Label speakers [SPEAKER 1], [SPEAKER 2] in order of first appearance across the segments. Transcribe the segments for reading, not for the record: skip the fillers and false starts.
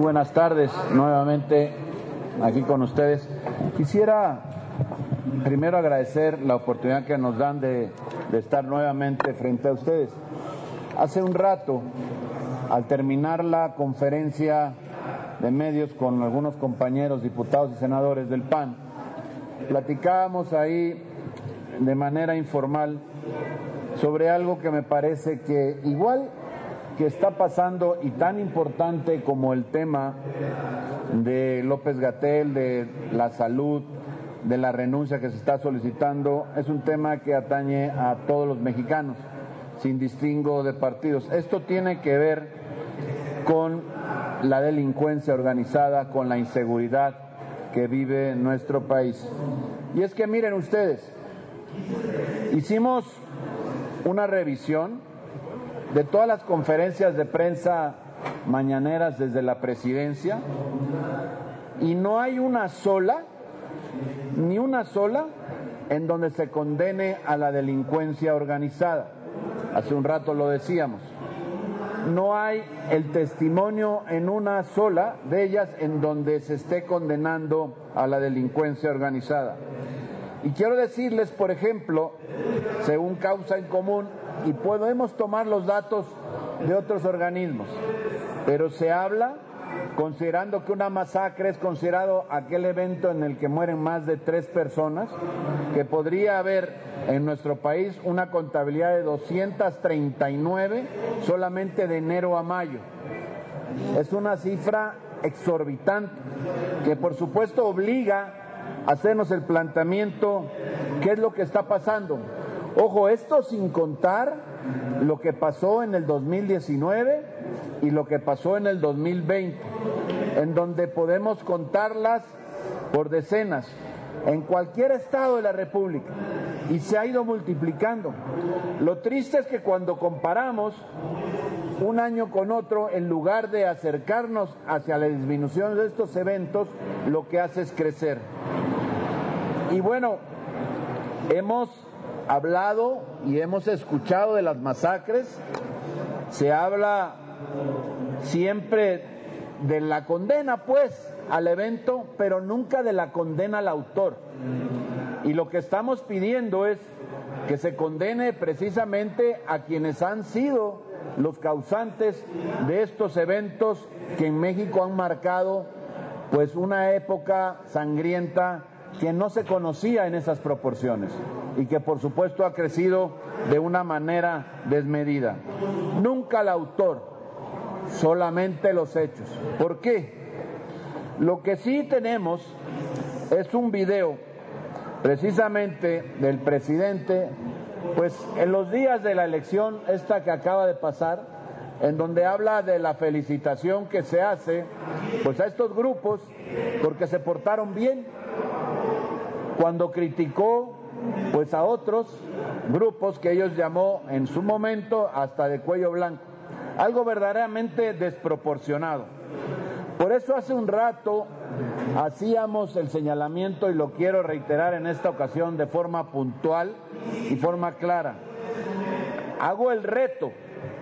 [SPEAKER 1] buenas tardes nuevamente aquí con ustedes. Quisiera primero agradecer la oportunidad que nos dan de estar nuevamente frente a ustedes. Hace un rato, al terminar la conferencia de medios con algunos compañeros diputados y senadores del PAN, platicábamos ahí de manera informal sobre algo que me parece que igual que está pasando y tan importante como el tema de López-Gatell, de la salud, de la renuncia que se está solicitando, es un tema que atañe a todos los mexicanos, sin distingo de partidos. Esto tiene que ver con la delincuencia organizada, con la inseguridad que vive nuestro país. Y es que miren ustedes, hicimos una revisión de todas las conferencias de prensa mañaneras desde la presidencia y no hay una sola, ni una sola, en donde se condene a la delincuencia organizada. Hace un rato lo decíamos. No hay el testimonio en una sola de ellas en donde se esté condenando a la delincuencia organizada. Y quiero decirles, por ejemplo, según Causa en Común, y podemos tomar los datos de otros organismos, pero se habla, considerando que una masacre es considerado aquel evento en el que mueren más de 3 personas, que podría haber en nuestro país una contabilidad de 239 solamente de enero a mayo. Es una cifra exorbitante que por supuesto obliga a hacernos el planteamiento, ¿qué es lo que está pasando? Ojo, esto sin contar lo que pasó en el 2019 y lo que pasó en el 2020, en donde podemos contarlas por decenas, en cualquier estado de la República, y se ha ido multiplicando. Lo triste es que cuando comparamos un año con otro, en lugar de acercarnos hacia la disminución de estos eventos, lo que hace es crecer. Y bueno, hemos hablado y hemos escuchado de las masacres, se habla siempre de la condena, pues, al evento, pero nunca de la condena al autor. Y lo que estamos pidiendo es que se condene precisamente a quienes han sido los causantes de estos eventos que en México han marcado, pues, una época sangrienta que no se conocía en esas proporciones y que por supuesto ha crecido de una manera desmedida. Nunca el autor, solamente los hechos. ¿Por qué? Lo que sí tenemos es un video precisamente del presidente, pues en los días de la elección esta que acaba de pasar, en donde habla de la felicitación que se hace pues a estos grupos porque se portaron bien, cuando criticó pues a otros grupos que ellos llamó en su momento hasta de cuello blanco, algo verdaderamente desproporcionado. Por eso hace un rato hacíamos el señalamiento, y lo quiero reiterar en esta ocasión de forma puntual y forma clara. Hago el reto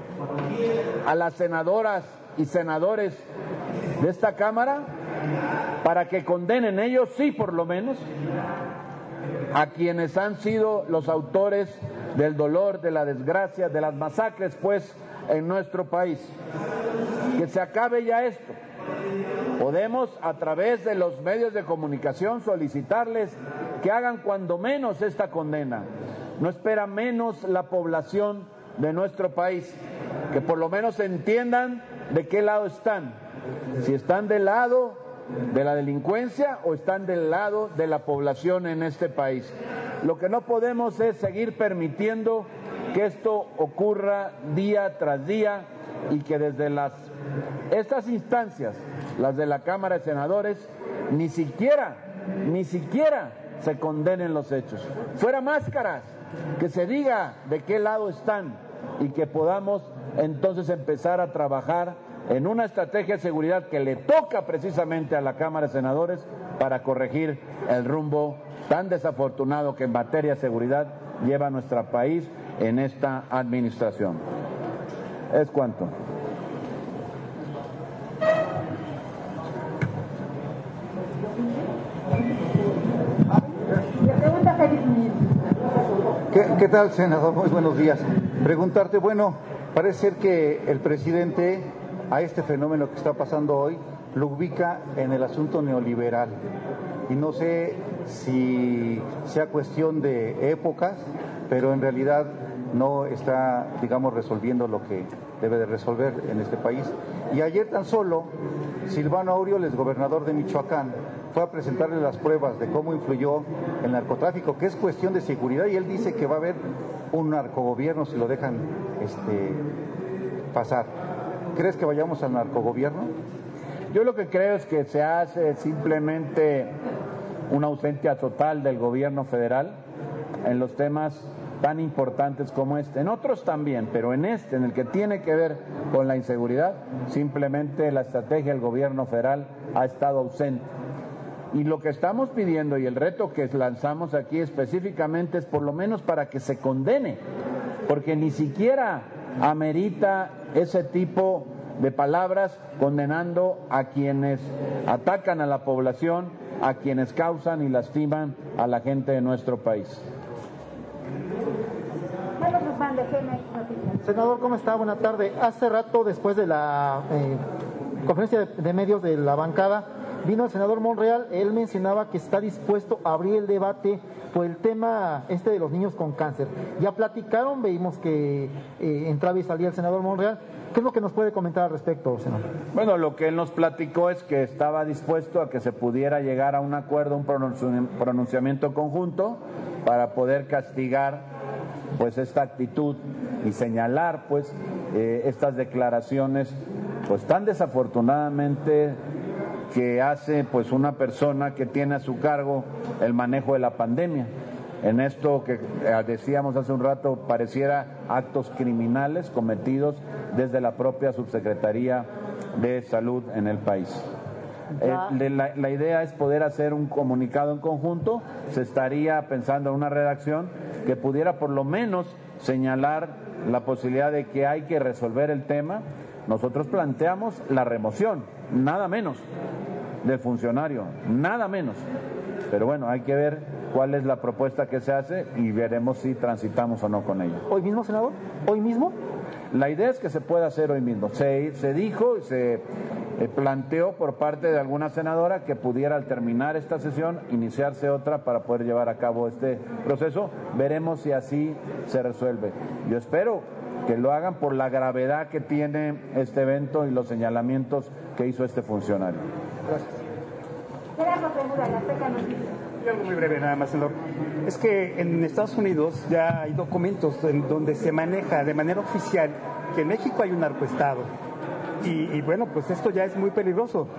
[SPEAKER 1] a las senadoras y senadores de esta Cámara para que condenen ellos, sí, por lo menos, a quienes han sido los autores del dolor, de la desgracia, de las masacres, pues, en nuestro país. Que se acabe ya esto. Podemos, a través de los medios de comunicación, solicitarles que hagan cuando menos esta condena. No espera menos la población de nuestro país, que por lo menos entiendan de qué lado están, si están del lado de la delincuencia o están del lado de la población en este país. Lo que no podemos es seguir permitiendo que esto ocurra día tras día y que desde estas instancias, las de la Cámara de Senadores, ni siquiera se condenen los hechos. Fuera máscaras, que se diga de qué lado están y que podamos entonces empezar a trabajar en una estrategia de seguridad que le toca precisamente a la Cámara de Senadores para corregir el rumbo tan desafortunado que en materia de seguridad lleva nuestro país en esta administración. ¿Es cuánto?
[SPEAKER 2] ¿Qué tal, senador? Muy buenos días. Preguntarte, bueno, parece ser que el presidente a este fenómeno que está pasando hoy lo ubica en el asunto neoliberal. Y no sé si sea cuestión de épocas, pero en realidad no está, digamos, resolviendo lo que debe de resolver en este país. Y ayer tan solo, Silvano Aureoles, gobernador de Michoacán, fue a presentarle las pruebas de cómo influyó el narcotráfico, que es cuestión de seguridad, y él dice que va a haber un narcogobierno si lo dejan pasar. ¿Crees que vayamos al narcogobierno?
[SPEAKER 1] Yo lo que creo es que se hace simplemente una ausencia total del gobierno federal en los temas tan importantes como este. En otros también, pero en este, en el que tiene que ver con la inseguridad, simplemente la estrategia del gobierno federal ha estado ausente. Y lo que estamos pidiendo y el reto que lanzamos aquí específicamente es por lo menos para que se condene, porque ni siquiera amerita ese tipo de palabras condenando a quienes atacan a la población, a quienes causan y lastiman a la gente de nuestro país.
[SPEAKER 3] Senador, ¿cómo está? Buenas tardes. Hace rato, después de la conferencia de medios de la bancada, vino el senador Monreal. Él mencionaba que está dispuesto a abrir el debate por el tema de los niños con cáncer. Ya platicaron, vimos que entraba y salía el senador Monreal. ¿Qué es lo que nos puede comentar al respecto, senador?
[SPEAKER 1] Bueno, lo que él nos platicó es que estaba dispuesto a que se pudiera llegar a un acuerdo, un pronunciamiento conjunto para poder castigar pues esta actitud y señalar pues estas declaraciones pues tan desafortunadamente que hace pues una persona que tiene a su cargo el manejo de la pandemia. En esto que decíamos hace un rato, pareciera actos criminales cometidos desde la propia Subsecretaría de Salud en el país. La idea es poder hacer un comunicado en conjunto. Se estaría pensando en una redacción que pudiera por lo menos señalar la posibilidad de que hay que resolver el tema. Nosotros planteamos la remoción, nada menos, del funcionario, nada menos. Pero bueno, hay que ver cuál es la propuesta que se hace y veremos si transitamos o no con ella.
[SPEAKER 3] ¿Hoy mismo, senador? ¿Hoy mismo?
[SPEAKER 1] La idea es que se pueda hacer hoy mismo. Se dijo y se planteó por parte de alguna senadora que pudiera al terminar esta sesión iniciarse otra para poder llevar a cabo este proceso. Veremos si así se resuelve. Yo espero que lo hagan por la gravedad que tiene este evento y los señalamientos que hizo este funcionario.
[SPEAKER 3] Gracias.
[SPEAKER 4] Y algo muy breve nada más, senador. Es que en Estados Unidos ya hay documentos en donde se maneja de manera oficial que en México hay un narcoestado. Y bueno, pues esto ya es muy peligroso.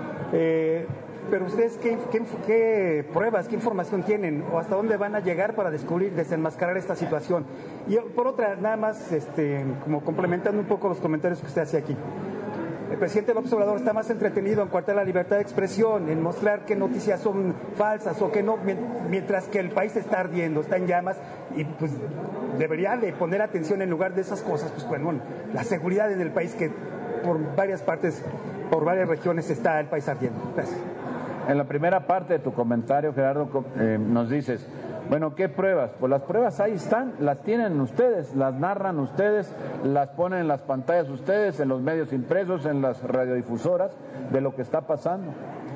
[SPEAKER 4] Pero ustedes, ¿qué pruebas, qué información tienen o hasta dónde van a llegar para descubrir, desenmascarar esta situación? Y por otra, nada más, como complementando un poco los comentarios que usted hacía aquí. El presidente López Obrador está más entretenido en coartar la libertad de expresión, en mostrar qué noticias son falsas o qué no, mientras que el país está ardiendo, está en llamas, y pues debería de poner atención en lugar de esas cosas, pues bueno, la seguridad en el país, que por varias partes, por varias regiones está el país ardiendo. Gracias.
[SPEAKER 1] En la primera parte de tu comentario, Gerardo, nos dices, bueno, ¿qué pruebas? Pues las pruebas ahí están, las tienen ustedes, las narran ustedes, las ponen en las pantallas ustedes, en los medios impresos, en las radiodifusoras, de lo que está pasando.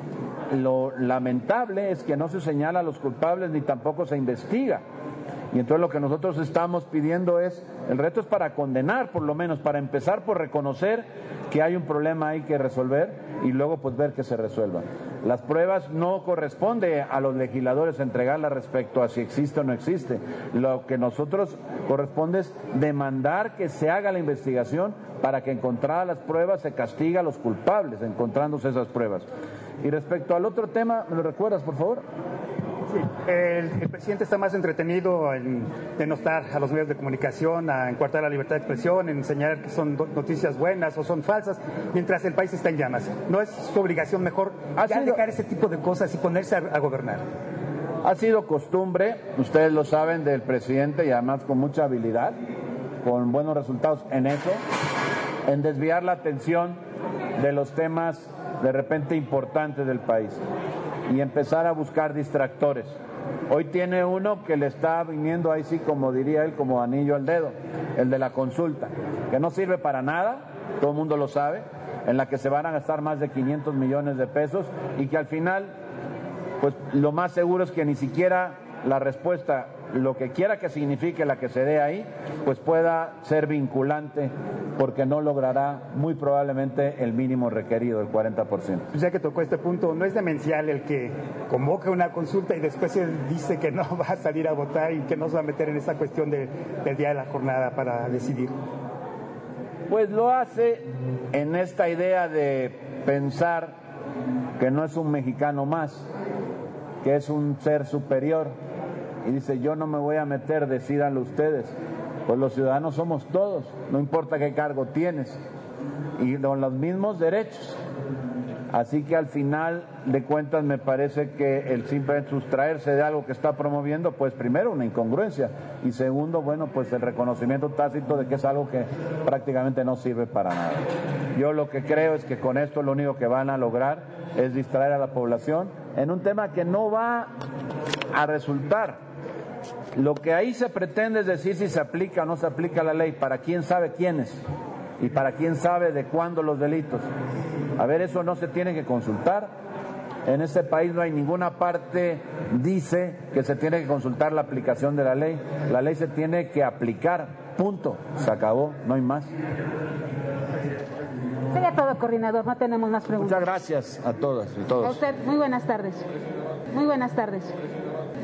[SPEAKER 1] Lo lamentable es que no se señala a los culpables ni tampoco se investiga. Y entonces lo que nosotros estamos pidiendo es, el reto es para condenar, por lo menos, para empezar por reconocer que hay un problema ahí que resolver y luego pues ver que se resuelva. Las pruebas no corresponde a los legisladores entregarlas respecto a si existe o no existe. Lo que nosotros corresponde es demandar que se haga la investigación para que encontradas las pruebas se castigue a los culpables, encontrándose esas pruebas. Y respecto al otro tema, ¿me lo recuerdas, por favor?
[SPEAKER 4] Sí, el presidente está más entretenido en denostar a los medios de comunicación, en coartar la libertad de expresión, en enseñar que son noticias buenas o son falsas, mientras el país está en llamas. ¿No es su obligación mejor ya dejar ese tipo de cosas y ponerse a gobernar?
[SPEAKER 1] Ha sido costumbre, ustedes lo saben, del presidente, y además con mucha habilidad, con buenos resultados en eso, en desviar la atención de los temas de repente importantes del país. y empezar a buscar distractores. Hoy tiene uno que le está viniendo ahí sí, como diría él, como anillo al dedo, el de la consulta, que no sirve para nada, todo el mundo lo sabe, en la que se van a gastar más de 500 millones de pesos y que al final, pues lo más seguro es que ni siquiera la respuesta, lo que quiera que signifique la que se dé ahí, pues pueda ser vinculante, porque no logrará muy probablemente el mínimo requerido, el 40%.
[SPEAKER 4] Ya que tocó este punto, ¿no es demencial el que convoca una consulta y después él dice que no va a salir a votar y que no se va a meter en esa cuestión del día de la jornada para decidir?
[SPEAKER 1] Pues lo hace en esta idea de pensar que no es un mexicano más, que es un ser superior. Y dice, yo no me voy a meter, decídanlo ustedes. Pues los ciudadanos somos todos, no importa qué cargo tienes, y con los mismos derechos. Así que al final de cuentas me parece que el simple sustraerse de algo que está promoviendo, pues primero una incongruencia, y segundo, bueno, pues el reconocimiento tácito de que es algo que prácticamente no sirve para nada. Yo lo que creo es que con esto lo único que van a lograr es distraer a la población en un tema que no va a resultar. Lo que ahí se pretende es decir si se aplica o no se aplica la ley, para quién sabe quiénes y para quién sabe de cuándo los delitos. A ver, eso no se tiene que consultar. En este país no hay ninguna parte dice que se tiene que consultar la aplicación de la ley. La ley se tiene que aplicar, punto, se acabó, no hay más.
[SPEAKER 5] Sería todo, coordinador, no tenemos más preguntas.
[SPEAKER 1] Muchas gracias a todas y todos.
[SPEAKER 5] A usted, muy buenas tardes. Muy buenas tardes.